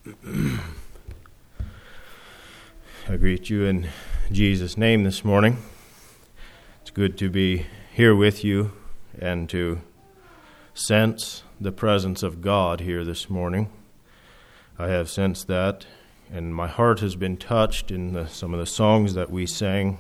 I greet you in Jesus' name this morning. It's good to be here with you and to sense the presence of God here this morning. I have sensed that, and my heart has been touched in some of the songs that we sang.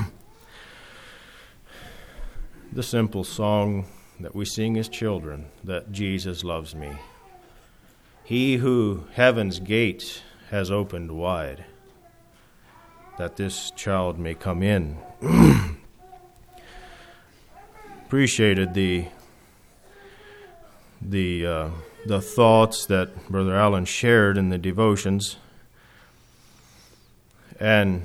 The simple song that we sing as children, that Jesus loves me. He who heaven's gates has opened wide, that this child may come in. Appreciated the thoughts that Brother Allen shared in the devotions, and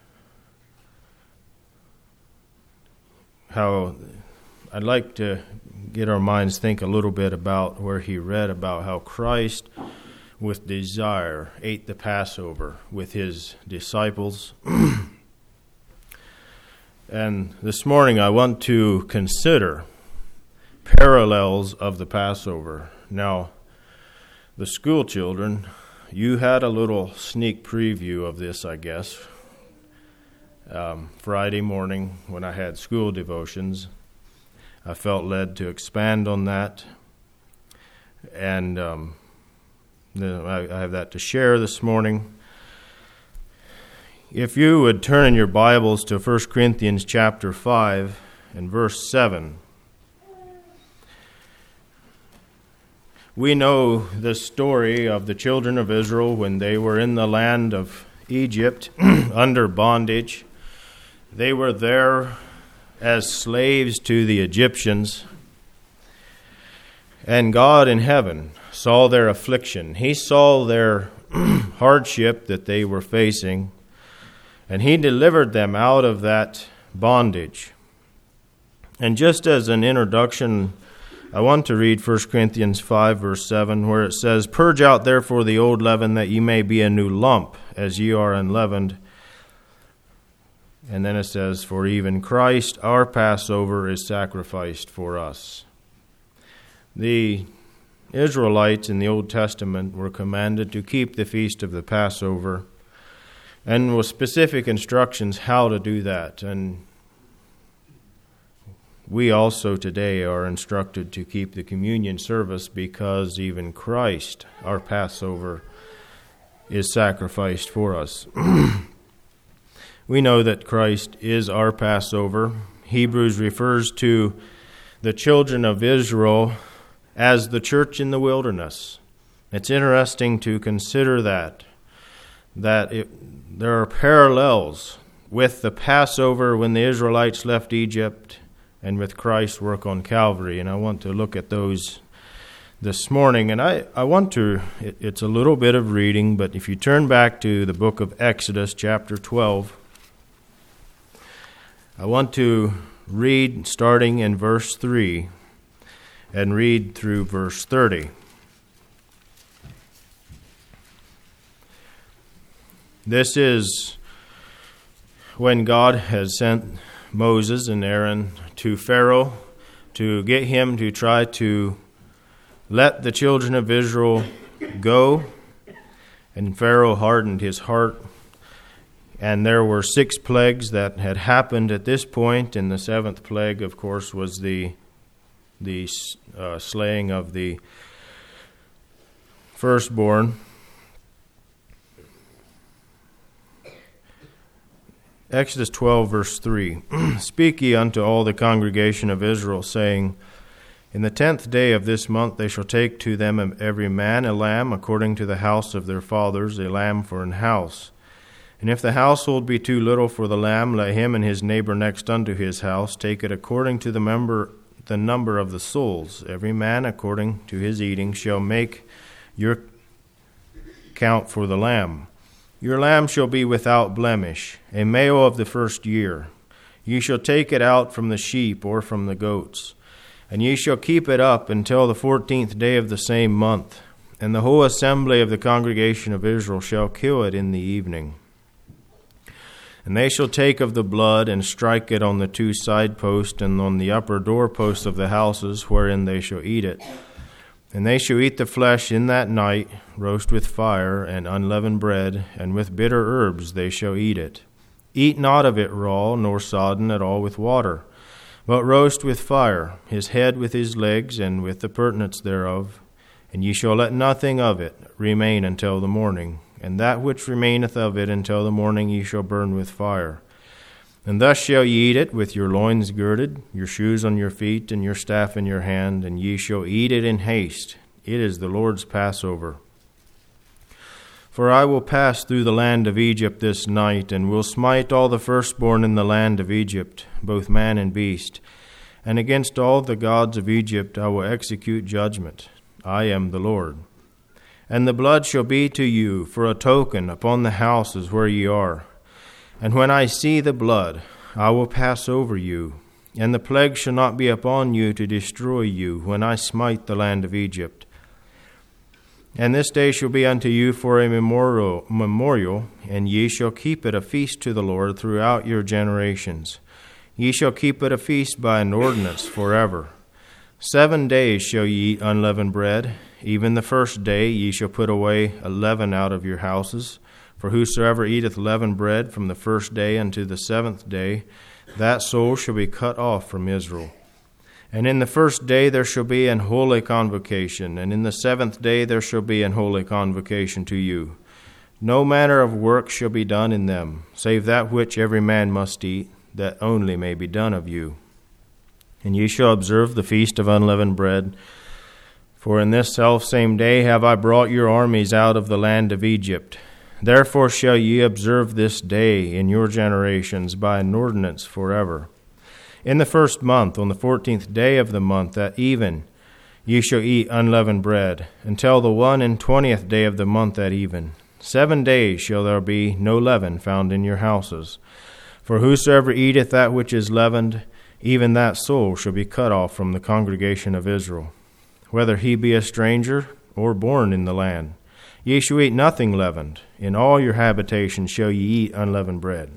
how I'd like to get our minds think a little bit about where he read about how Christ with desire ate the Passover with his disciples. And this morning I want to consider parallels of the Passover. Now, the school children, you had a little sneak preview of this, I guess, Friday morning when I had school devotions. I felt led to expand on that, and I have that to share this morning. If you would turn in your Bibles to 1 Corinthians chapter 5 and verse 7. We know the story of the children of Israel when they were in the land of Egypt under bondage. They were there as slaves to the Egyptians. And God in heaven saw their affliction. He saw their hardship that they were facing, and He delivered them out of that bondage. And just as an introduction, I want to read 1 Corinthians 5, verse 7, where it says, "Purge out therefore the old leaven, that ye may be a new lump, as ye are unleavened." And then it says, "For even Christ, our Passover, is sacrificed for us." The Israelites in the Old Testament were commanded to keep the feast of the Passover, and with specific instructions how to do that. And we also today are instructed to keep the communion service because even Christ, our Passover, is sacrificed for us. We know that Christ is our Passover. Hebrews refers to the children of Israel as the church in the wilderness. It's interesting to consider that there are parallels with the Passover when the Israelites left Egypt and with Christ's work on Calvary. And I want to look at those this morning. And I want to, it's a little bit of reading, but if you turn back to the book of Exodus, chapter 12, I want to read starting in verse 3 and read through verse 30. This is when God has sent Moses and Aaron to Pharaoh to get him to try to let the children of Israel go. And Pharaoh hardened his heart. And there were 6 plagues that had happened at this point, and the 7th plague, of course, was the slaying of the firstborn. Exodus 12, verse 3. "Speak ye unto all the congregation of Israel, saying, In the 10th day of this month they shall take to them every man a lamb according to the house of their fathers, a lamb for an house. And if the household be too little for the lamb, let him and his neighbor next unto his house take it according to the number of the souls. Every man according to his eating shall make your count for the lamb. Your lamb shall be without blemish, a male of the first year. Ye shall take it out from the sheep or from the goats. And ye shall keep it up until the 14th day of the same month. And the whole assembly of the congregation of Israel shall kill it in the evening. And they shall take of the blood and strike it on the 2 side posts and on the upper door posts of the houses wherein they shall eat it. And they shall eat the flesh in that night, roast with fire, and unleavened bread, and with bitter herbs they shall eat it. Eat not of it raw, nor sodden at all with water, but roast with fire, his head with his legs, and with the purtenance thereof. And ye shall let nothing of it remain until the morning, and that which remaineth of it until the morning ye shall burn with fire. And thus shall ye eat it, with your loins girded, your shoes on your feet, and your staff in your hand, and ye shall eat it in haste. It is the Lord's Passover. For I will pass through the land of Egypt this night, and will smite all the firstborn in the land of Egypt, both man and beast. And against all the gods of Egypt I will execute judgment. I am the Lord. And the blood shall be to you for a token upon the houses where ye are. And when I see the blood, I will pass over you, and the plague shall not be upon you to destroy you when I smite the land of Egypt. And this day shall be unto you for a memorial, and ye shall keep it a feast to the Lord throughout your generations. Ye shall keep it a feast by an ordinance forever. 7 days shall ye eat unleavened bread. Even the first day ye shall put away leaven out of your houses. For whosoever eateth leavened bread from the first day unto the 7th day, that soul shall be cut off from Israel. And in the first day there shall be an holy convocation, and in the 7th day there shall be an holy convocation to you. No manner of work shall be done in them, save that which every man must eat, that only may be done of you. And ye shall observe the feast of unleavened bread. For in this selfsame day have I brought your armies out of the land of Egypt. Therefore shall ye observe this day in your generations by an ordinance forever. In the 1st month, on the 14th day of the month, at even, ye shall eat unleavened bread, until the 21st day of the month at even. 7 days shall there be no leaven found in your houses. For whosoever eateth that which is leavened, even that soul shall be cut off from the congregation of Israel, whether he be a stranger or born in the land. Ye shall eat nothing leavened. In all your habitations shall ye eat unleavened bread.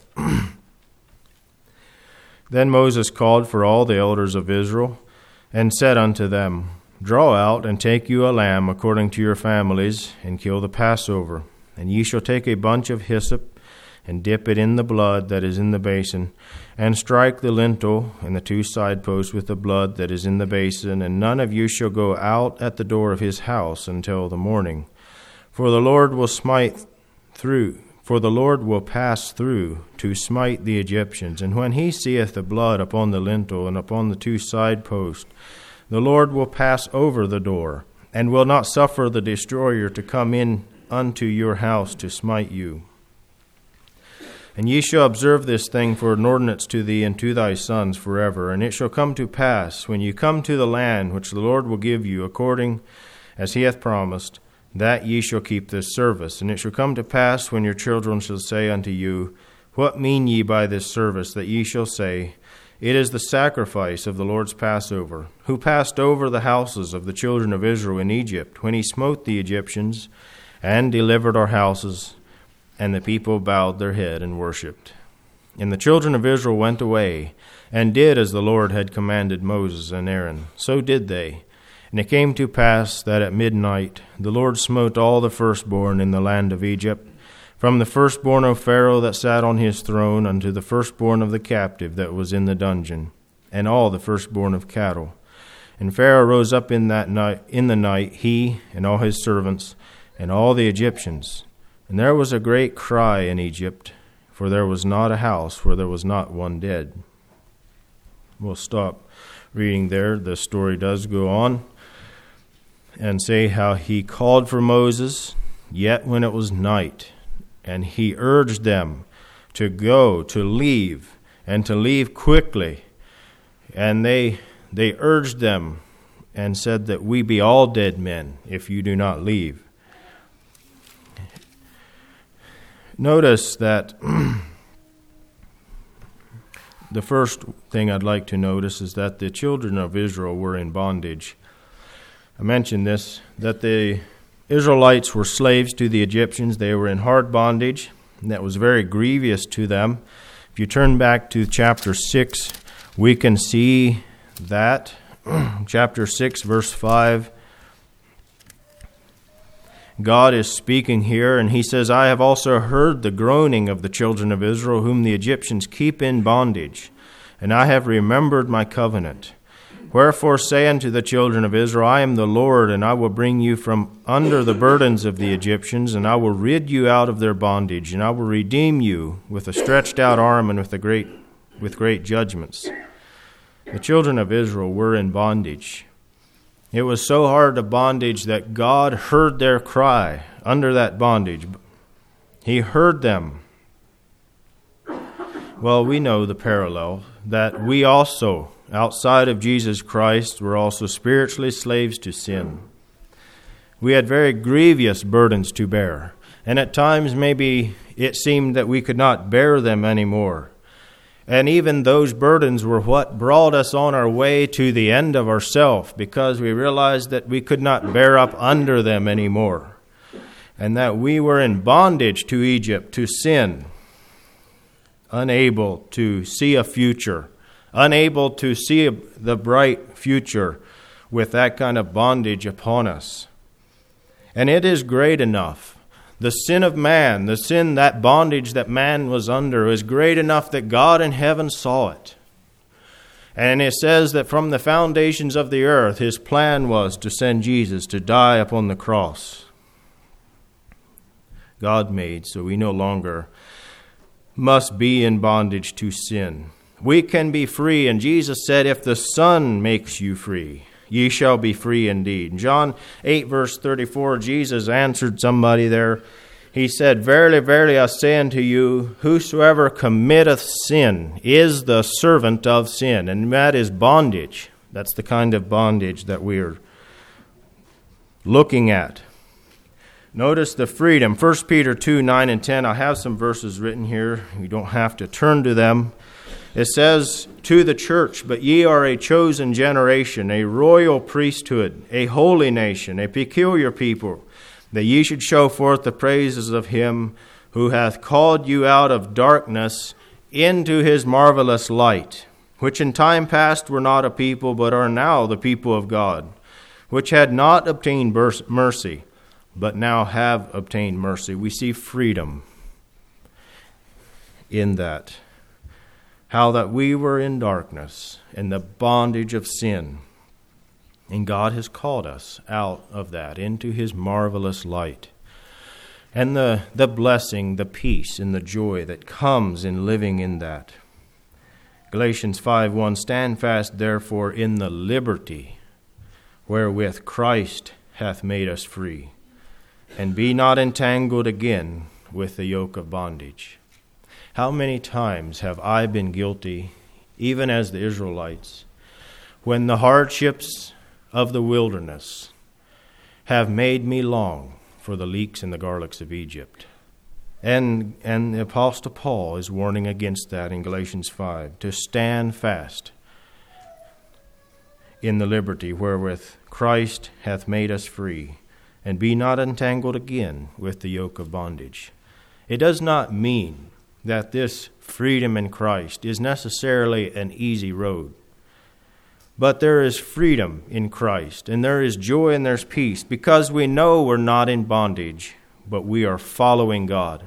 Then Moses called for all the elders of Israel, and said unto them, Draw out, and take you a lamb according to your families, and kill the Passover. And ye shall take a bunch of hyssop, and dip it in the blood that is in the basin, and strike the lintel and the 2 side posts with the blood that is in the basin, and none of you shall go out at the door of his house until the morning. For the Lord will pass through to smite the Egyptians. And when he seeth the blood upon the lintel and upon the 2 side posts, the Lord will pass over the door, and will not suffer the destroyer to come in unto your house to smite you. And ye shall observe this thing for an ordinance to thee and to thy sons forever. And it shall come to pass, when you come to the land which the Lord will give you, according as he hath promised, that ye shall keep this service. And it shall come to pass, when your children shall say unto you, What mean ye by this service? That ye shall say, It is the sacrifice of the Lord's Passover, who passed over the houses of the children of Israel in Egypt, when he smote the Egyptians, and delivered our houses. And the people bowed their head and worshipped. And the children of Israel went away, and did as the Lord had commanded Moses and Aaron. So did they. And it came to pass that at midnight the Lord smote all the firstborn in the land of Egypt, from the firstborn of Pharaoh that sat on his throne unto the firstborn of the captive that was in the dungeon, and all the firstborn of cattle. And Pharaoh rose up in the night, he and all his servants, and all the Egyptians. And there was a great cry in Egypt, for there was not a house where there was not one dead. We'll stop reading there. The story does go on, and say how he called for Moses, yet when it was night, and he urged them to go, to leave, and to leave quickly. And they urged them and said that we be all dead men if you do not leave. Notice that the first thing I'd like to notice is that the children of Israel were in bondage. I mentioned this, that the Israelites were slaves to the Egyptians. They were in hard bondage, and that was very grievous to them. If you turn back to chapter 6, we can see that. Chapter 6, verse 5, God is speaking here, and he says, I have also heard the groaning of the children of Israel, whom the Egyptians keep in bondage, and I have remembered my covenant. Wherefore say unto the children of Israel, I am the Lord, and I will bring you from under the burdens of the Egyptians, and I will rid you out of their bondage, and I will redeem you with a stretched out arm and with great judgments. The children of Israel were in bondage. It was so hard a bondage that God heard their cry under that bondage. He heard them. Well, we know the parallel that we also, outside of Jesus Christ, were also spiritually slaves to sin. We had very grievous burdens to bear, and at times maybe it seemed that we could not bear them anymore. And even those burdens were what brought us on our way to the end of ourself, because we realized that we could not bear up under them anymore, and that we were in bondage to Egypt, to sin, unable to see a future, unable to see the bright future with that kind of bondage upon us. And it is great enough. The sin of man, the sin, that bondage that man was under, is great enough that God in heaven saw it. And it says that from the foundations of the earth, his plan was to send Jesus to die upon the cross. God made, so we no longer must be in bondage to sin. We can be free, and Jesus said, if the Son makes you free, ye shall be free indeed. In John 8, verse 34, Jesus answered somebody there. He said, Verily, verily, I say unto you, whosoever committeth sin is the servant of sin. And that is bondage. That's the kind of bondage that we're looking at. Notice the freedom. 1 Peter 2, 9 and 10. I have some verses written here. You don't have to turn to them. It says, to the church, but ye are a chosen generation, a royal priesthood, a holy nation, a peculiar people, that ye should show forth the praises of him who hath called you out of darkness into his marvelous light, which in time past were not a people, but are now the people of God, which had not obtained mercy, but now have obtained mercy. We see freedom in that. How that we were in darkness, in the bondage of sin. And God has called us out of that into his marvelous light. And the blessing, the peace, and the joy that comes in living in that. Galatians 5:1, stand fast therefore in the liberty wherewith Christ hath made us free, and be not entangled again with the yoke of bondage. How many times have I been guilty, even as the Israelites, when the hardships of the wilderness have made me long for the leeks and the garlics of Egypt? And the Apostle Paul is warning against that in Galatians 5, to stand fast in the liberty wherewith Christ hath made us free, and be not entangled again with the yoke of bondage. It does not mean that this freedom in Christ is necessarily an easy road. But there is freedom in Christ, and there is joy and there's peace, because we know we're not in bondage, but we are following God.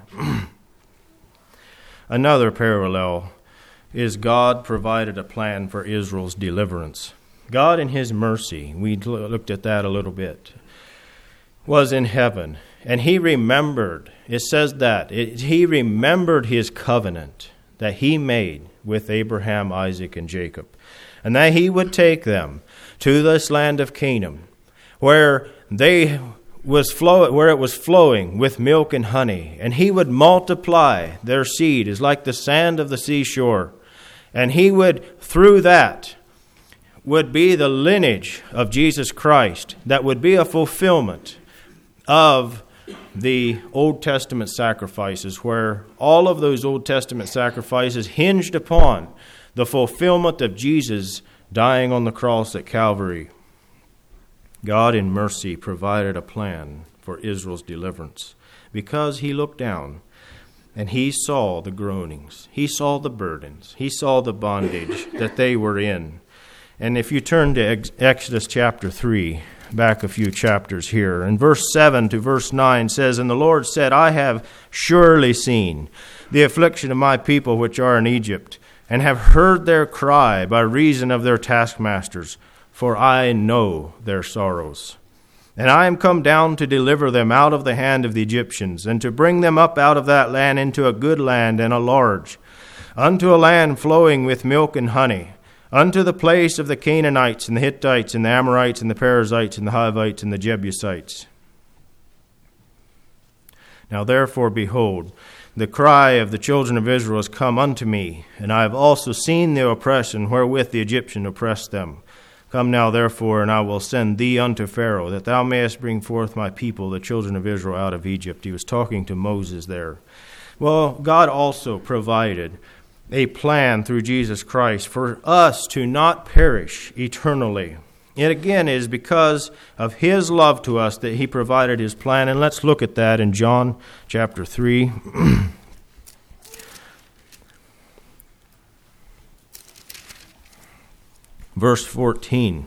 Another parallel is God provided a plan for Israel's deliverance. God in his mercy, we looked at that a little bit, was in heaven. And he remembered, it says that, he remembered his covenant that he made with Abraham, Isaac, and Jacob. And that he would take them to this land of Canaan, where it was flowing with milk and honey. And he would multiply their seed as like the sand of the seashore. And he would, through that, would be the lineage of Jesus Christ, that would be a fulfillment of the Old Testament sacrifices, where all of those Old Testament sacrifices hinged upon the fulfillment of Jesus dying on the cross at Calvary. God in mercy provided a plan for Israel's deliverance, because he looked down and he saw the groanings, he saw the burdens, he saw the bondage that they were in. And if you turn to Exodus chapter 3, back a few chapters here. In verse 7 to verse 9 says, "And the Lord said, I have surely seen the affliction of my people which are in Egypt, and have heard their cry by reason of their taskmasters, for I know their sorrows. And I am come down to deliver them out of the hand of the Egyptians, and to bring them up out of that land into a good land and a large, unto a land flowing with milk and honey, unto the place of the Canaanites and the Hittites and the Amorites and the Perizzites and the Hivites and the Jebusites. Now therefore, behold, the cry of the children of Israel is come unto me, and I have also seen the oppression wherewith the Egyptian oppressed them. Come now therefore, and I will send thee unto Pharaoh, that thou mayest bring forth my people, the children of Israel, out of Egypt." He was talking to Moses there. Well, God also provided a plan through Jesus Christ for us to not perish eternally. It again is because of his love to us that he provided his plan. And let's look at that in John chapter 3. Verse 14.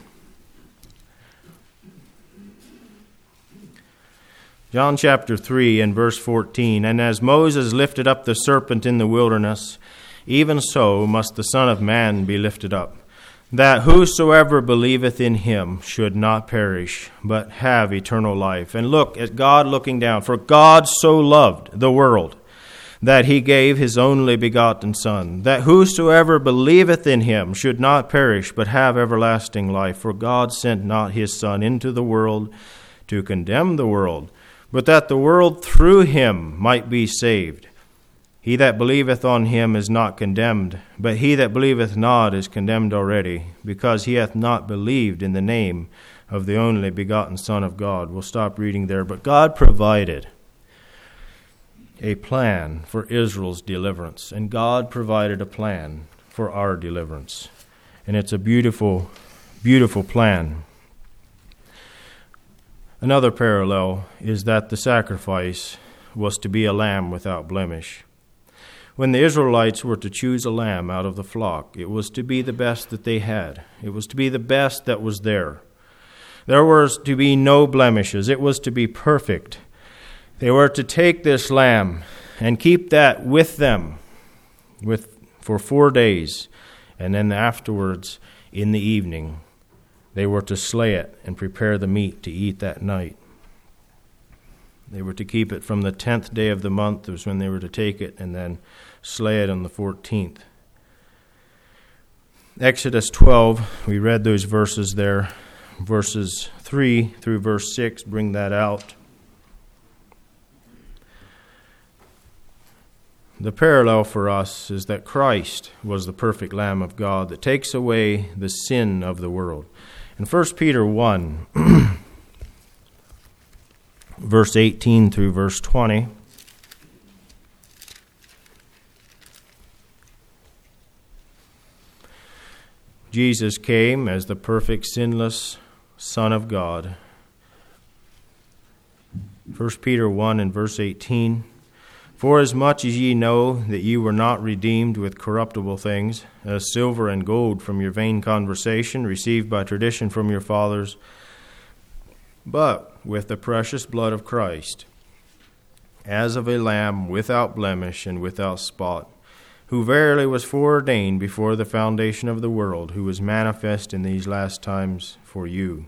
John chapter 3 and verse 14. "And as Moses lifted up the serpent in the wilderness, even so must the Son of Man be lifted up, that whosoever believeth in him should not perish, but have eternal life." And look at God looking down. "For God so loved the world, that he gave his only begotten Son, that whosoever believeth in him should not perish, but have everlasting life. For God sent not his Son into the world to condemn the world, but that the world through him might be saved. He that believeth on him is not condemned, but he that believeth not is condemned already, because he hath not believed in the name of the only begotten Son of God." We'll stop reading there. But God provided a plan for Israel's deliverance, and God provided a plan for our deliverance. And it's a beautiful, beautiful plan. Another parallel is that the sacrifice was to be a lamb without blemish. When the Israelites were to choose a lamb out of the flock, it was to be the best that they had. It was to be the best that was there. There was to be no blemishes. It was to be perfect. They were to take this lamb and keep that with them for 4 days, and then afterwards, in the evening, they were to slay it and prepare the meat to eat that night. They were to keep it from the 10th day of the month, was when they were to take it, and then slay it on the 14th. Exodus 12, we read those verses there. Verses 3 through verse 6 bring that out. The parallel for us is that Christ was the perfect Lamb of God that takes away the sin of the world. In 1 Peter 1, verse 18 through verse 20, Jesus came as the perfect, sinless Son of God. 1 Peter 1 and verse 18, "Forasmuch as ye know that ye were not redeemed with corruptible things, as silver and gold from your vain conversation, received by tradition from your fathers, but with the precious blood of Christ, as of a lamb without blemish and without spot, who verily was foreordained before the foundation of the world, who was manifest in these last times for you."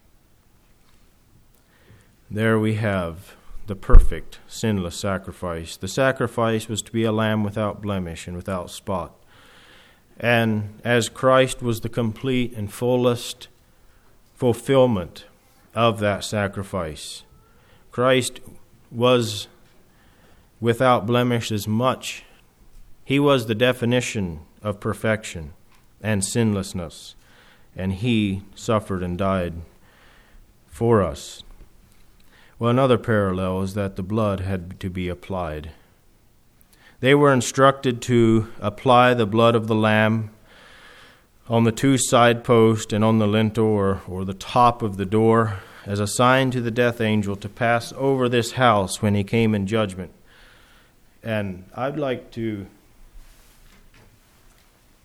There we have the perfect, sinless sacrifice. The sacrifice was to be a lamb without blemish and without spot. And as Christ was the complete and fullest fulfillment of that sacrifice, Christ was without blemish as much. He was the definition of perfection and sinlessness, and he suffered and died for us. Well, another parallel is that the blood had to be applied. They were instructed to apply the blood of the lamb on the 2 side posts and on the lintel or the top of the door as a sign to the death angel to pass over this house when he came in judgment. And I'd like to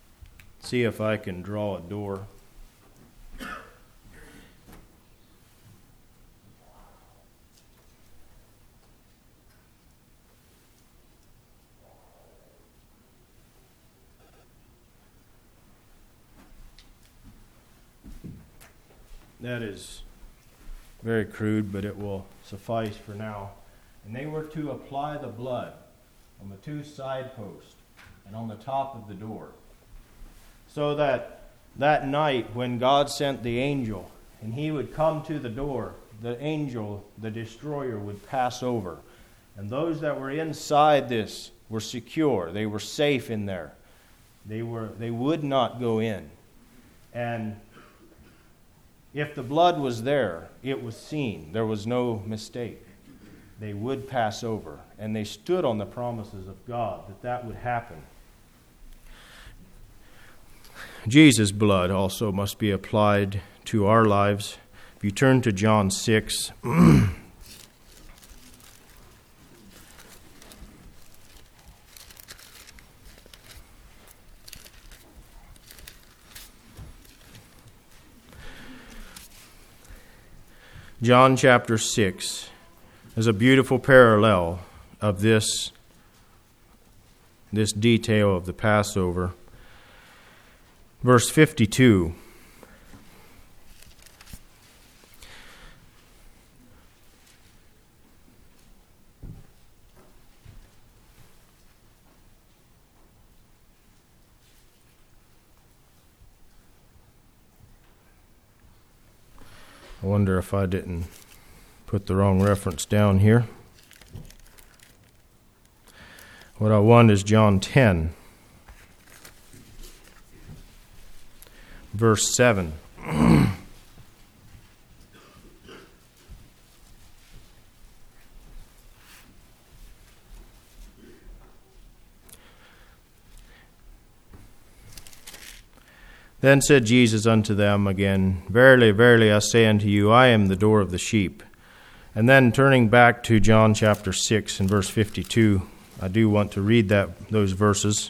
see if I can draw a door. That is very crude, but it will suffice for now. And they were to apply the blood on the two side posts and on the top of the door, so that night when God sent the angel and he would come to the door, the angel, the destroyer, would pass over. And those that were inside this were secure. They were safe in there. They would not go in. And if the blood was there, it was seen. There was no mistake. They would pass over. And they stood on the promises of God that would happen. Jesus' blood also must be applied to our lives. If you turn to John 6, John chapter 6 is a beautiful parallel of this detail of the Passover. Verse 52. I wonder if I didn't put the wrong reference down here. What I want is John 10. Verse 7. Then said Jesus unto them again, Verily, verily, I say unto you, I am the door of the sheep. And then turning back to John chapter 6 and verse 52, I do want to read those verses.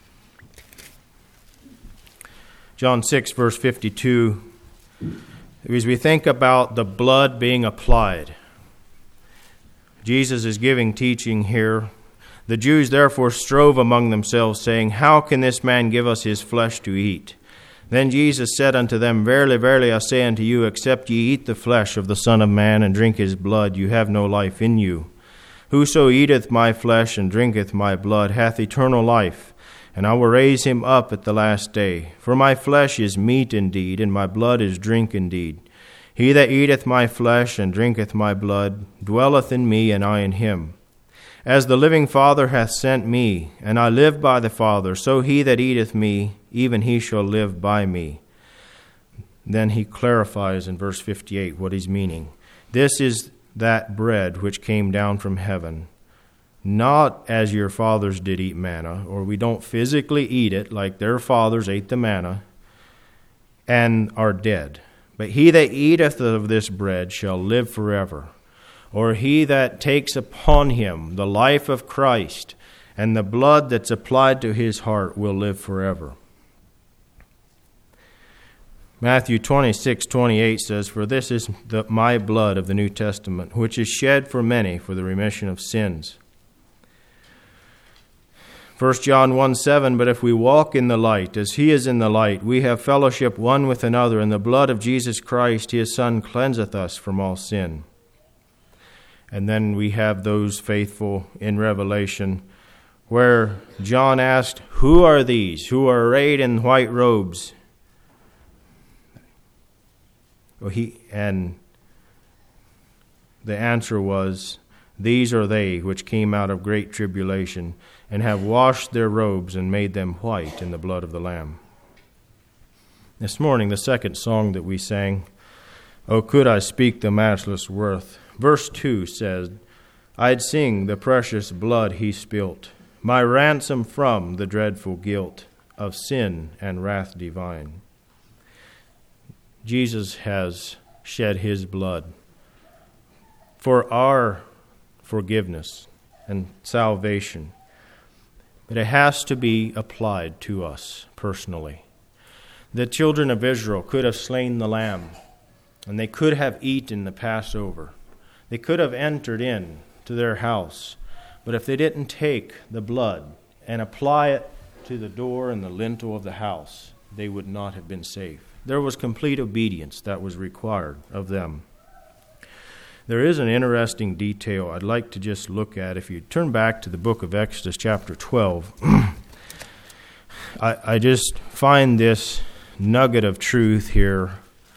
John 6, verse 52, as we think about the blood being applied, Jesus is giving teaching here. The Jews therefore strove among themselves, saying, How can this man give us his flesh to eat? Then Jesus said unto them, Verily, verily, I say unto you, except ye eat the flesh of the Son of Man and drink his blood, you have no life in you. Whoso eateth my flesh and drinketh my blood hath eternal life, and I will raise him up at the last day. For my flesh is meat indeed, and my blood is drink indeed. He that eateth my flesh and drinketh my blood dwelleth in me, and I in him. As the living Father hath sent me, and I live by the Father, so he that eateth me, even he shall live by me. Then he clarifies in verse 58 what he's meaning. This is that bread which came down from heaven, not as your fathers did eat manna, or we don't physically eat it like their fathers ate the manna, and are dead. But he that eateth of this bread shall live forever. Or he that takes upon him the life of Christ and the blood that's applied to his heart will live forever. Matthew 26:28 says, For this is my blood of the New Testament, which is shed for many for the remission of sins. 1 John 1:7, But if we walk in the light, as he is in the light, we have fellowship one with another, and the blood of Jesus Christ, his Son, cleanseth us from all sin. And then we have those faithful in Revelation, where John asked, Who are these who are arrayed in white robes? And the answer was, These are they which came out of great tribulation, and have washed their robes and made them white in the blood of the Lamb. This morning, the second song that we sang, Oh, could I speak the matchless worth? Verse 2 says, I'd sing the precious blood he spilt, my ransom from the dreadful guilt of sin and wrath divine. Jesus has shed his blood for our forgiveness and salvation. But it has to be applied to us personally. The children of Israel could have slain the lamb, and they could have eaten the Passover. They could have entered in to their house, but if they didn't take the blood and apply it to the door and the lintel of the house, they would not have been safe. There was complete obedience that was required of them. There is an interesting detail I'd like to just look at. If you turn back to the book of Exodus chapter 12, I just find this nugget of truth here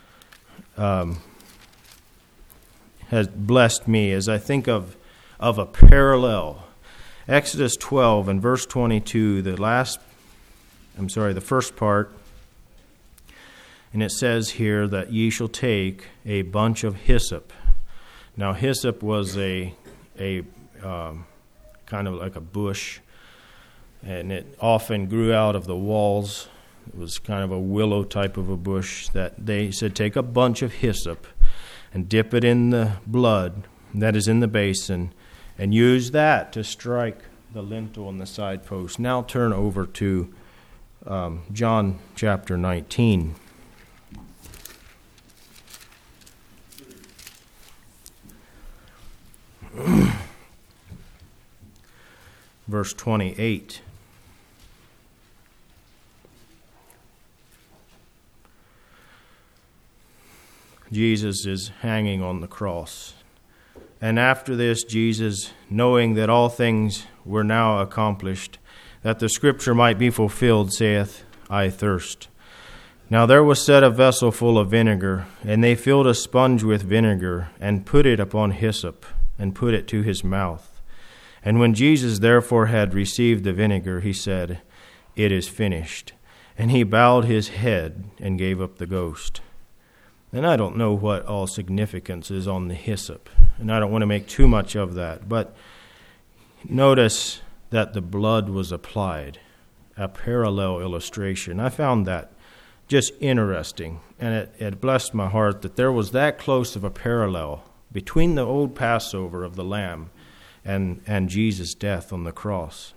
has blessed me as I think of a parallel. Exodus 12 and verse 22, the first part, and it says here that ye shall take a bunch of hyssop. Now hyssop was a kind of like a bush, and it often grew out of the walls. It was kind of a willow type of a bush that they said take a bunch of hyssop and dip it in the blood that is in the basin and use that to strike the lintel and the side post. Now turn over to John chapter 19. Verse 28. Jesus is hanging on the cross. And after this, Jesus, knowing that all things were now accomplished, that the scripture might be fulfilled, saith, I thirst. Now there was set a vessel full of vinegar, and they filled a sponge with vinegar, and put it upon hyssop, and put it to his mouth. And when Jesus therefore had received the vinegar, he said, It is finished. And he bowed his head, and gave up the ghost. And I don't know what all significance is on the hyssop, and I don't want to make too much of that, but notice that the blood was applied, a parallel illustration. I found that just interesting, and it blessed my heart that there was that close of a parallel between the old Passover of the lamb and Jesus' death on the cross.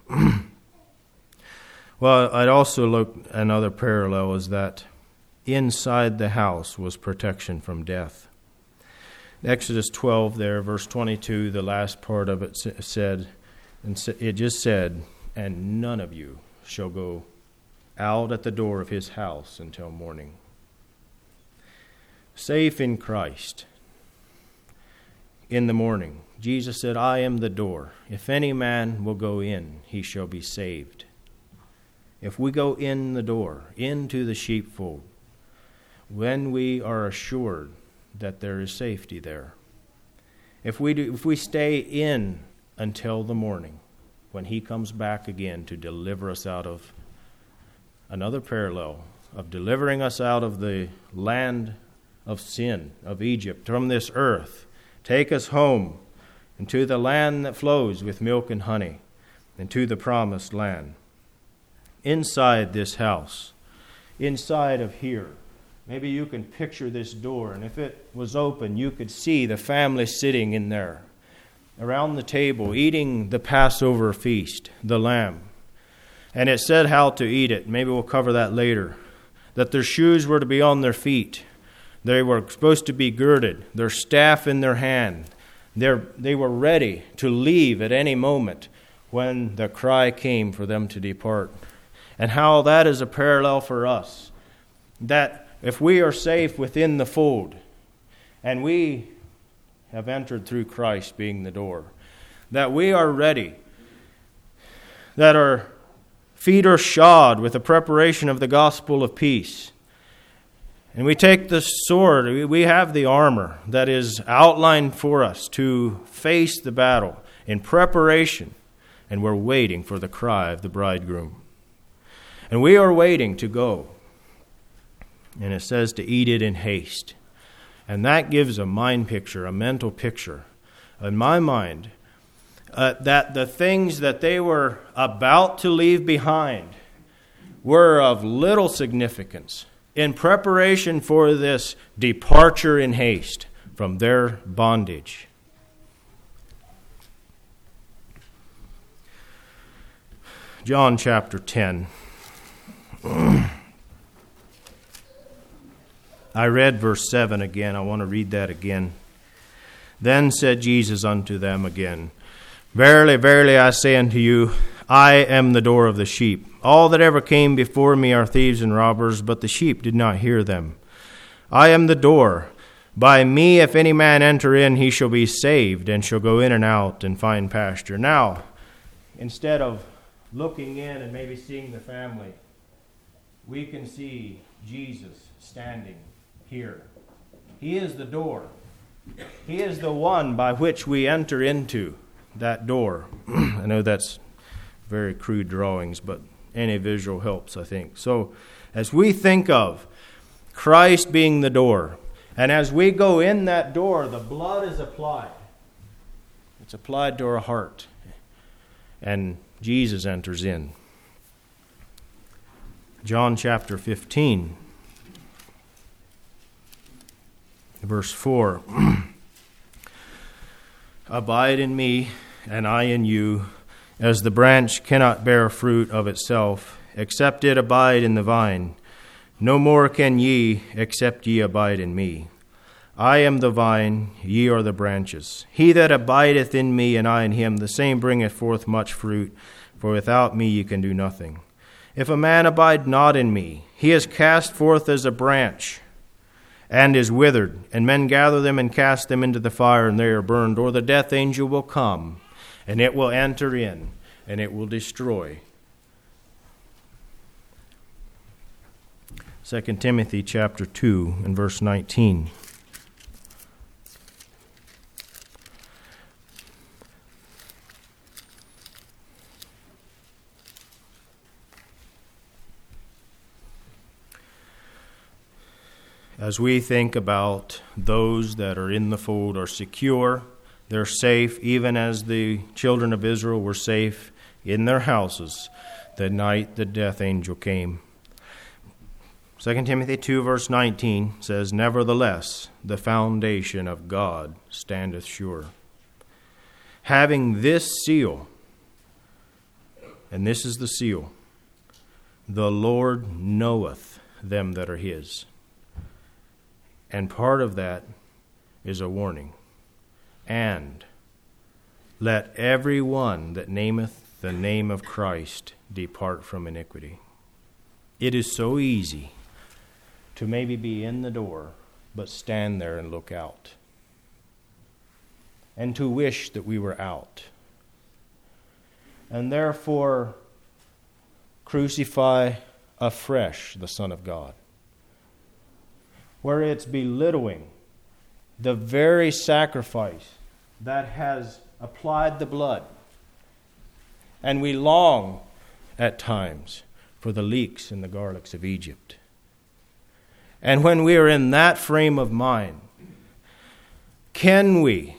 Well, I'd also look, another parallel is that inside the house was protection from death. Exodus 12 there, verse 22, the last part of it said, it just said, and none of you shall go out at the door of his house until morning. Safe in Christ. In the morning, Jesus said, I am the door. If any man will go in, he shall be saved. If we go in the door, into the sheepfold, when we are assured that there is safety there. If we stay in until the morning, when he comes back again to deliver us out of another parallel of delivering us out of the land of sin, of Egypt, from this earth, take us home into the land that flows with milk and honey, and to the promised land. Inside this house, inside of here, maybe you can picture this door, and if it was open, you could see the family sitting in there, around the table, eating the Passover feast, the lamb. And it said how to eat it. Maybe we'll cover that later. That their shoes were to be on their feet. They were supposed to be girded, their staff in their hand. They were ready to leave at any moment when the cry came for them to depart. And how that is a parallel for us. That if we are safe within the fold, and we have entered through Christ being the door, that we are ready, that our feet are shod with the preparation of the gospel of peace, and we take the sword, we have the armor that is outlined for us to face the battle in preparation, and we're waiting for the cry of the bridegroom. And we are waiting to go. And it says to eat it in haste. And that gives a mind picture, a mental picture in my mind, that the things that they were about to leave behind were of little significance in preparation for this departure in haste from their bondage. John chapter 10. I read verse 7 again. I want to read that again. Then said Jesus unto them again, Verily, verily, I say unto you, I am the door of the sheep. All that ever came before me are thieves and robbers, but the sheep did not hear them. I am the door. By me, if any man enter in, he shall be saved, and shall go in and out and find pasture. Now, instead of looking in and maybe seeing the family, we can see Jesus standing here. He is the door. He is the one by which we enter into that door. I know that's very crude drawings, but any visual helps, I think. So, as we think of Christ being the door, and as we go in that door, the blood is applied. It's applied to our heart. And Jesus enters in. John chapter 15, verse 4. Abide in me, and I in you, as the branch cannot bear fruit of itself, except it abide in the vine. No more can ye, except ye abide in me. I am the vine, ye are the branches. He that abideth in me, and I in him, the same bringeth forth much fruit, for without me ye can do nothing. If a man abide not in me, he is cast forth as a branch, and is withered, and men gather them and cast them into the fire, and they are burned. Or the death angel will come, and it will enter in, and it will destroy. 2 Timothy chapter 2 and verse 19. As we think about those that are in the fold are secure, they're safe, even as the children of Israel were safe in their houses the night the death angel came. 2 Timothy 2 verse 19 says, Nevertheless, the foundation of God standeth sure, having this seal, and this is the seal, the Lord knoweth them that are his. And part of that is a warning. And let every one that nameth the name of Christ depart from iniquity. It is so easy to maybe be in the door, but stand there and look out. And to wish that we were out. And therefore crucify afresh the Son of God, where it's belittling the very sacrifice that has applied the blood. And we long at times for the leeks and the garlics of Egypt. And when we are in that frame of mind, can we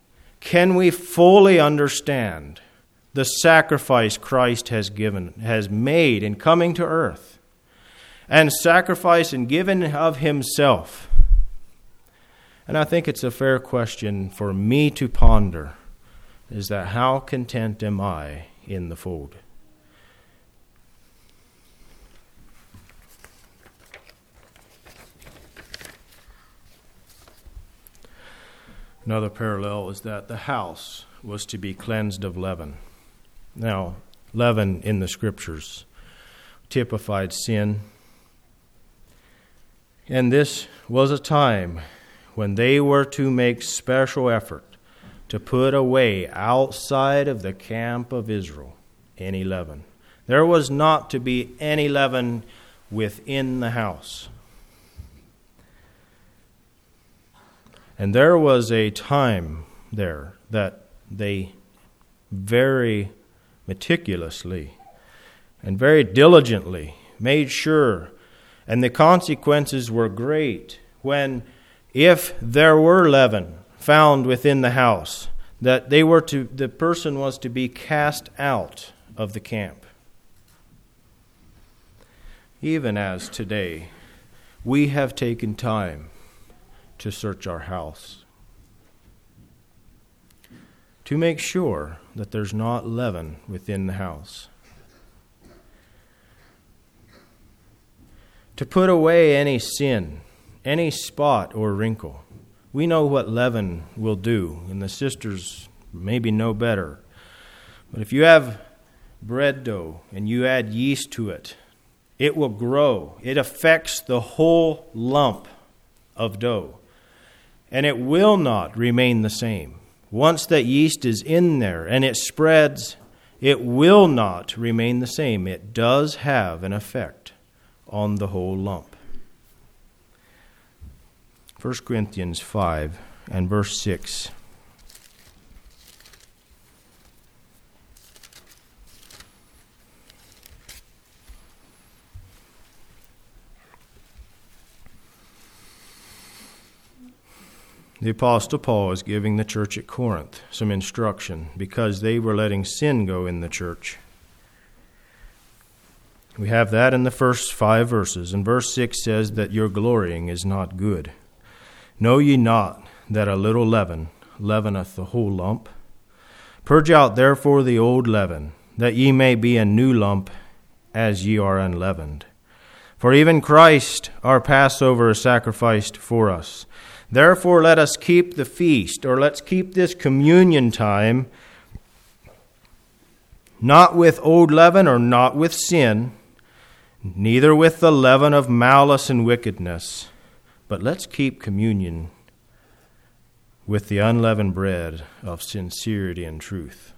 fully understand the sacrifice Christ has made in coming to earth, and sacrifice and given of himself? And I think it's a fair question for me to ponder, is that how content am I in the fold? Another parallel is that the house was to be cleansed of leaven. Now, leaven in the Scriptures typified sin. And this was a time when they were to make special effort to put away outside of the camp of Israel any leaven. There was not to be any leaven within the house. And there was a time there that they very meticulously and very diligently made sure, and the consequences were great when, if there were leaven found within the house, that the person was to be cast out of the camp. Even as today, we have taken time to search our house, to make sure that there's not leaven within the house, to put away any sin, any spot or wrinkle. We know what leaven will do, and the sisters maybe know better. But if you have bread dough and you add yeast to it, it will grow. It affects the whole lump. of dough. And it will not remain the same. Once that yeast is in there and it spreads, it will not remain the same. It does have an effect on the whole lump. 1 Corinthians 5 and verse 6. The Apostle Paul is giving the church at Corinth some instruction because they were letting sin go in the church. We have that in the first 5 verses. And verse 6 says that your glorying is not good. Know ye not that a little leaven leaveneth the whole lump? Purge out therefore the old leaven, that ye may be a new lump, as ye are unleavened. For even Christ our Passover is sacrificed for us. Therefore let us keep the feast, or let's keep this communion time, not with old leaven or not with sin, neither with the leaven of malice and wickedness, but let's keep communion with the unleavened bread of sincerity and truth.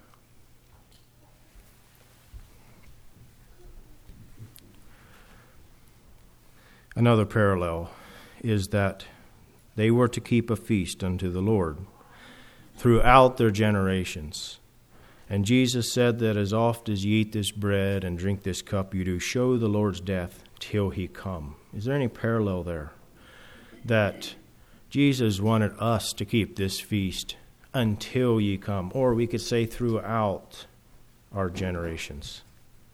Another parallel is that they were to keep a feast unto the Lord throughout their generations. And Jesus said that as oft as ye eat this bread and drink this cup, you do show the Lord's death till he come. Is there any parallel there? That Jesus wanted us to keep this feast until ye come. Or we could say throughout our generations.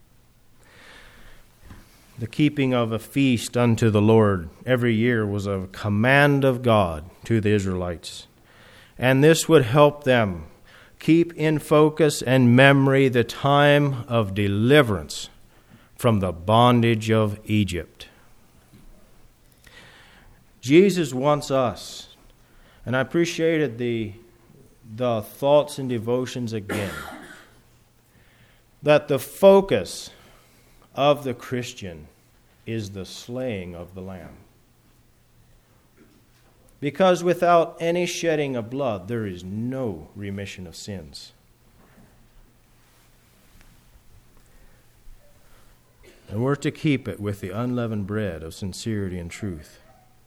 The keeping of a feast unto the Lord every year was a command of God to the Israelites. And this would help them keep in focus and memory the time of deliverance from the bondage of Egypt. Jesus wants us, and I appreciated the thoughts and devotions again, that the focus of the Christian is the slaying of the Lamb. Because without any shedding of blood, there is no remission of sins. And we're to keep it with the unleavened bread of sincerity and truth.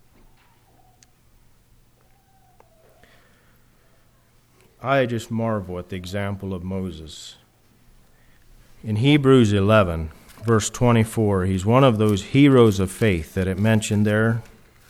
I just marvel at the example of Moses. In Hebrews 11, verse 24, he's one of those heroes of faith that it mentioned there.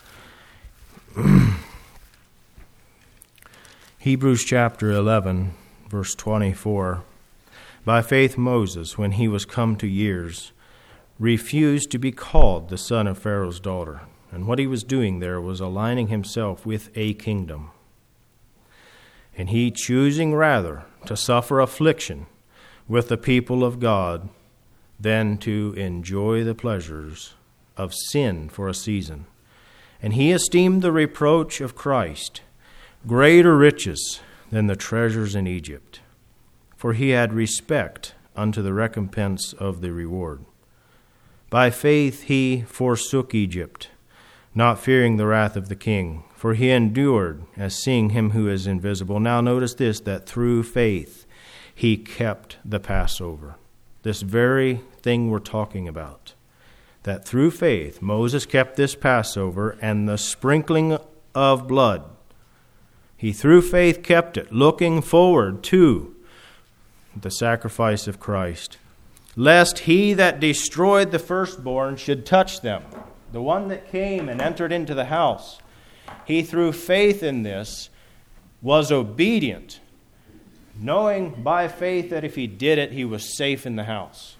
Hebrews chapter 11, verse 24. By faith Moses, when he was come to years, refused to be called the son of Pharaoh's daughter. And what he was doing there was aligning himself with a kingdom. And he choosing rather to suffer affliction with the people of God than to enjoy the pleasures of sin for a season. And he esteemed the reproach of Christ greater riches than the treasures in Egypt, for he had respect unto the recompense of the reward. By faith he forsook Egypt, not fearing the wrath of the king, for he endured as seeing him who is invisible. Now notice this, that through faith he kept the Passover. This very thing we're talking about. That through faith Moses kept this Passover and the sprinkling of blood. He through faith kept it, looking forward to the sacrifice of Christ, lest he that destroyed the firstborn should touch them. The one that came and entered into the house, he through faith in this was obedient, knowing by faith that if he did it, he was safe in the house.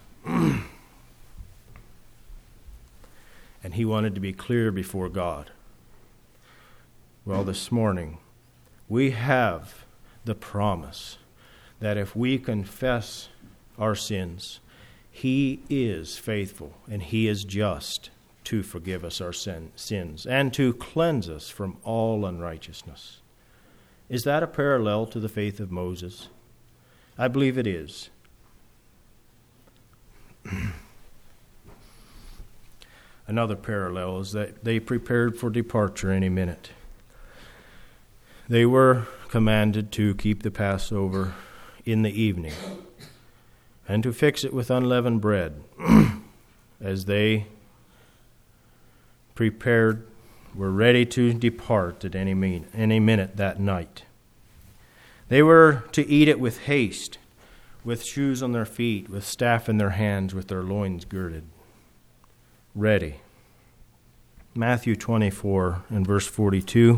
And he wanted to be clear before God. Well, this morning, we have the promise that if we confess our sins, he is faithful and he is just to forgive us our sins and to cleanse us from all unrighteousness. Is that a parallel to the faith of Moses? I believe it is. Another parallel is that they prepared for departure any minute. They were commanded to keep the Passover in the evening and to fix it with unleavened bread as they prepared, were ready to depart at any minute that night. They were to eat it with haste, with shoes on their feet, with staff in their hands, with their loins girded, ready. Matthew 24 and verse 42.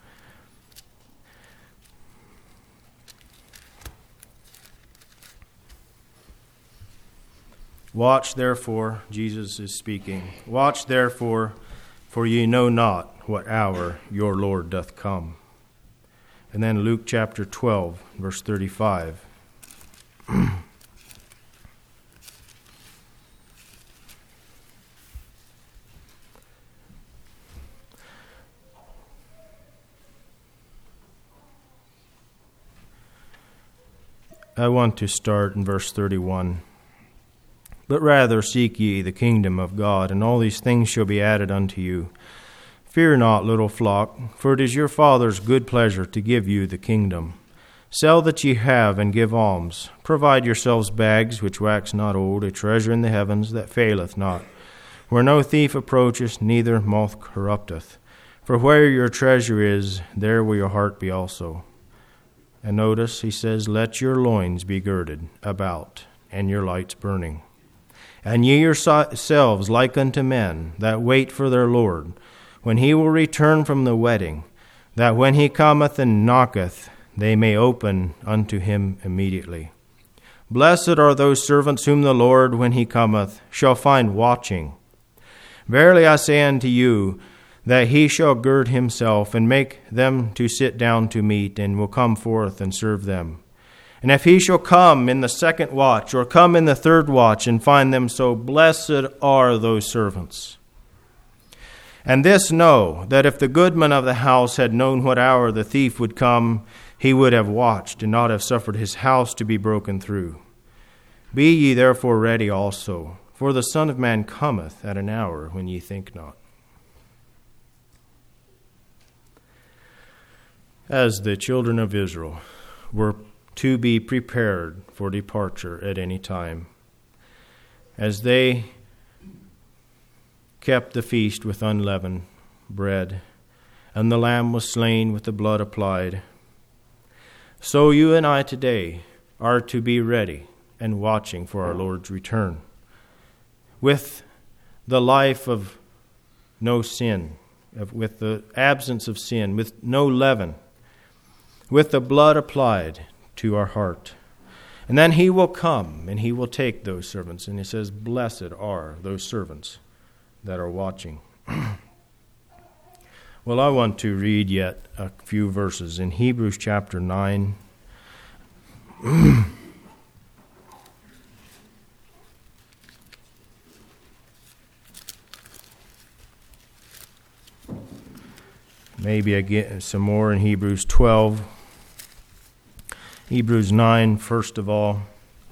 Watch therefore, Jesus is speaking, watch therefore, for ye know not what hour your Lord doth come. And then Luke chapter 12, verse 35. I want to start in verse 31. But rather seek ye the kingdom of God, and all these things shall be added unto you. Fear not, little flock, for it is your Father's good pleasure to give you the kingdom. Sell that ye have, and give alms. Provide yourselves bags which wax not old, a treasure in the heavens that faileth not, where no thief approacheth, neither moth corrupteth. For where your treasure is, there will your heart be also. And notice, he says, let your loins be girded about, and your lights burning. And ye yourselves like unto men that wait for their Lord, when he will return from the wedding, that when he cometh and knocketh, they may open unto him immediately. Blessed are those servants whom the Lord, when he cometh, shall find watching. Verily I say unto you, that he shall gird himself, and make them to sit down to meat, and will come forth and serve them. And if he shall come in the second watch, or come in the third watch, and find them so, blessed are those servants. And this know, that if the goodman of the house had known what hour the thief would come, he would have watched, and not have suffered his house to be broken through. Be ye therefore ready also, for the Son of Man cometh at an hour when ye think not. As the children of Israel were to be prepared for departure at any time, as they kept the feast with unleavened bread, and the lamb was slain with the blood applied, so you and I today are to be ready and watching for our Lord's return, with the life of no sin, with the absence of sin, with no leaven, with the blood applied to our heart. And then he will come and he will take those servants. And he says, blessed are those servants that are watching. Well, I want to read yet a few verses in Hebrews chapter 9. Maybe again some more in Hebrews 12. Hebrews 9, first of all.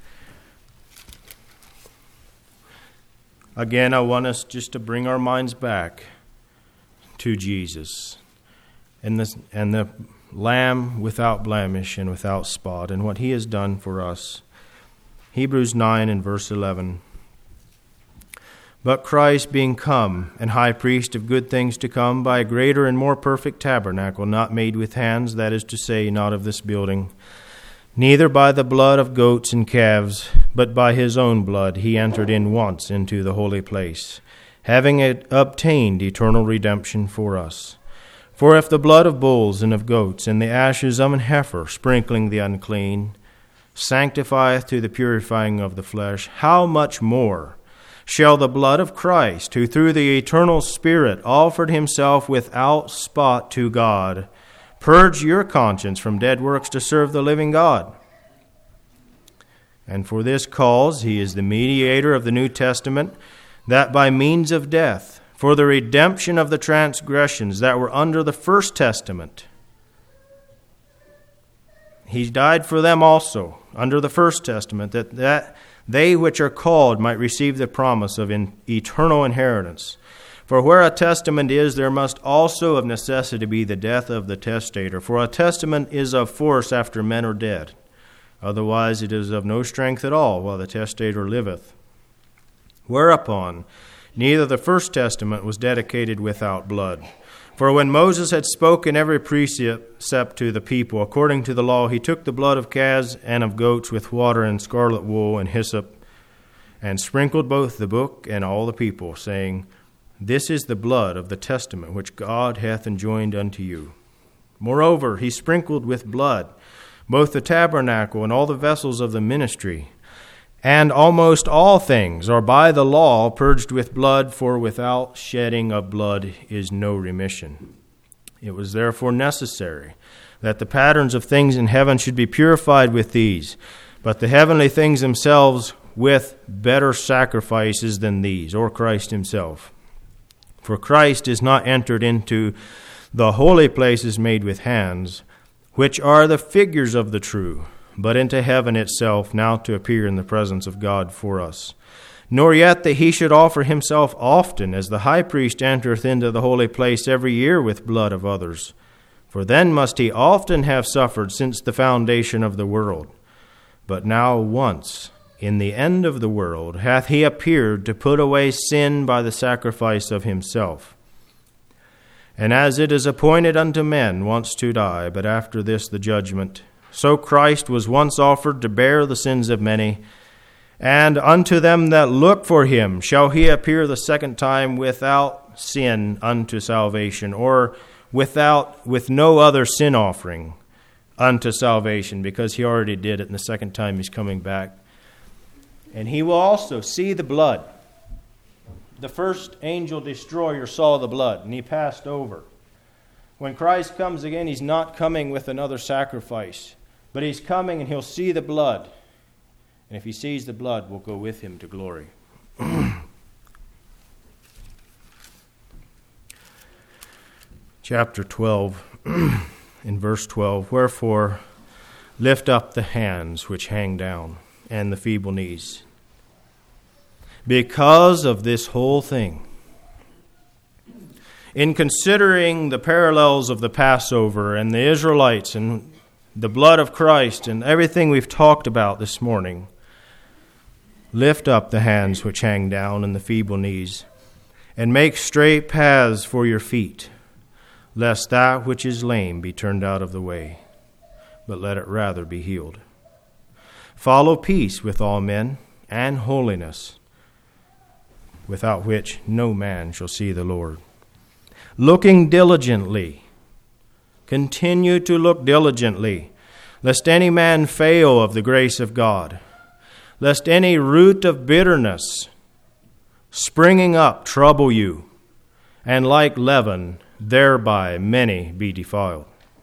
Again, I want us just to bring our minds back to Jesus and the Lamb without blemish and without spot, and what he has done for us. Hebrews 9 and verse 11. But Christ being come, and high priest of good things to come, by a greater and more perfect tabernacle, not made with hands, that is to say, not of this building, neither by the blood of goats and calves, but by his own blood he entered in once into the holy place, having obtained eternal redemption for us. For if the blood of bulls and of goats and the ashes of an heifer, sprinkling the unclean, sanctifieth to the purifying of the flesh, how much more shall the blood of Christ, who through the eternal Spirit offered himself without spot to God, purge your conscience from dead works to serve the living God? And for this cause he is the mediator of the New Testament, that by means of death, for the redemption of the transgressions that were under the first testament, he died for them also under the first testament, that they which are called might receive the promise of eternal inheritance. For where a testament is, there must also of necessity be the death of the testator. For a testament is of force after men are dead. Otherwise it is of no strength at all while the testator liveth. Whereupon neither the first testament was dedicated without blood. For when Moses had spoken every precept to the people according to the law, he took the blood of calves and of goats with water and scarlet wool and hyssop, and sprinkled both the book and all the people, saying, This is the blood of the testament which God hath enjoined unto you. Moreover, he sprinkled with blood both the tabernacle and all the vessels of the ministry. And almost all things are by the law purged with blood, for without shedding of blood is no remission. It was therefore necessary that the patterns of things in heaven should be purified with these, but the heavenly things themselves with better sacrifices than these, or Christ himself. For Christ is not entered into the holy places made with hands, which are the figures of the true, but into heaven itself, now to appear in the presence of God for us. Nor yet that he should offer himself often, as the high priest entereth into the holy place every year with blood of others. For then must he often have suffered since the foundation of the world. But now once, in the end of the world, hath he appeared to put away sin by the sacrifice of himself. And as it is appointed unto men once to die, but after this the judgment, so Christ was once offered to bear the sins of many, and unto them that look for him shall he appear the second time without sin unto salvation, or with no other sin offering unto salvation, because he already did it, and the second time he's coming back. And he will also see the blood. The first angel destroyer saw the blood, and he passed over. When Christ comes again, he's not coming with another sacrifice, but he's coming and he'll see the blood. And if he sees the blood, we'll go with him to glory. Chapter 12, in verse 12, Wherefore lift up the hands which hang down, and the feeble knees. Because of this whole thing, in considering the parallels of the Passover and the Israelites and the blood of Christ and everything we've talked about this morning, lift up the hands which hang down and the feeble knees, and make straight paths for your feet, lest that which is lame be turned out of the way, but let it rather be healed. Follow peace with all men and holiness, without which no man shall see the Lord. Looking diligently, continue to look diligently, lest any man fail of the grace of God, lest any root of bitterness springing up trouble you, and like leaven, thereby many be defiled.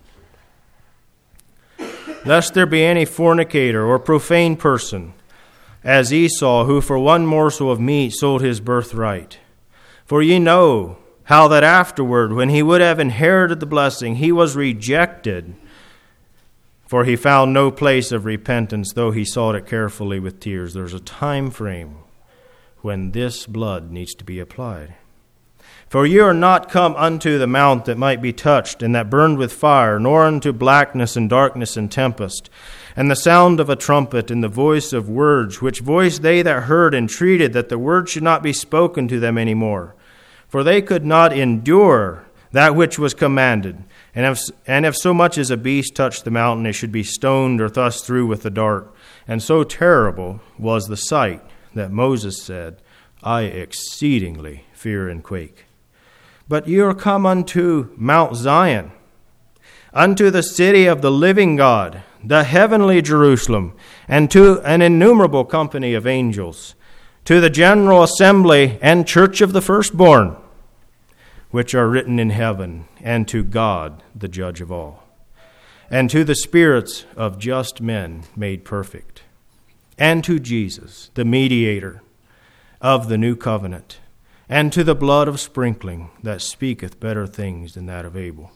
Lest there be any fornicator or profane person, as Esau, who for one morsel of meat sold his birthright. For ye know how that afterward, when he would have inherited the blessing, he was rejected, for he found no place of repentance, though he sought it carefully with tears. There's a time frame when this blood needs to be applied. For ye are not come unto the mount that might be touched, and that burned with fire, nor unto blackness and darkness and tempest, and the sound of a trumpet, and the voice of words, which voice they that heard entreated that the word should not be spoken to them any more. For they could not endure that which was commanded. And if so much as a beast touched the mountain, it should be stoned or thrust through with a dart. And so terrible was the sight that Moses said, I exceedingly fear and quake. But ye are come unto Mount Zion, unto the city of the living God, the heavenly Jerusalem, and to an innumerable company of angels, to the general assembly and church of the firstborn, which are written in heaven, and to God, the judge of all, and to the spirits of just men made perfect, and to Jesus, the mediator of the new covenant, and to the blood of sprinkling that speaketh better things than that of Abel.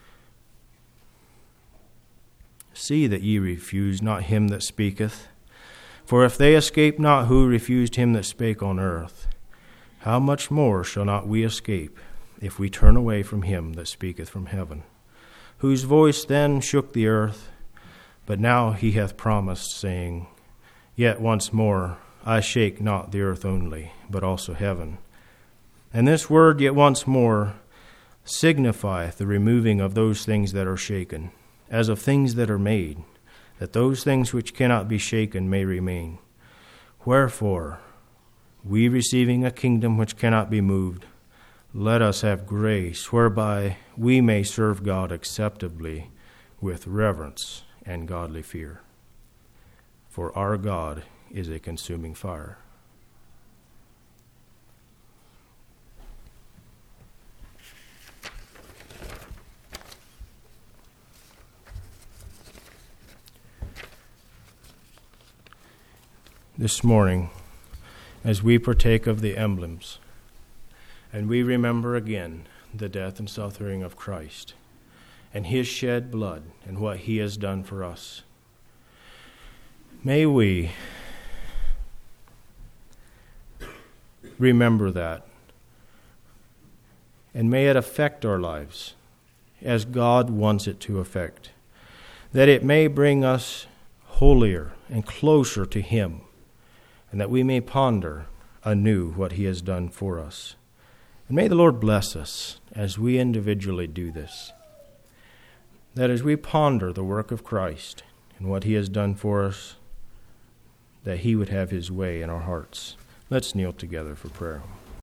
See that ye refuse not him that speaketh. For if they escape not who refused him that spake on earth, how much more shall not we escape, if we turn away from him that speaketh from heaven, whose voice then shook the earth, but now he hath promised, saying, Yet once more I shake not the earth only, but also heaven. And this word, yet once more, signifieth the removing of those things that are shaken, as of things that are made, that those things which cannot be shaken may remain. Wherefore, we receiving a kingdom which cannot be moved, let us have grace whereby we may serve God acceptably with reverence and godly fear. For our God is a consuming fire. This morning, as we partake of the emblems, and we remember again the death and suffering of Christ, and his shed blood, and what he has done for us, may we remember that, and may it affect our lives as God wants it to affect, that it may bring us holier and closer to him, and that we may ponder anew what he has done for us. And may the Lord bless us as we individually do this, that as we ponder the work of Christ and what he has done for us, that he would have his way in our hearts. Let's kneel together for prayer.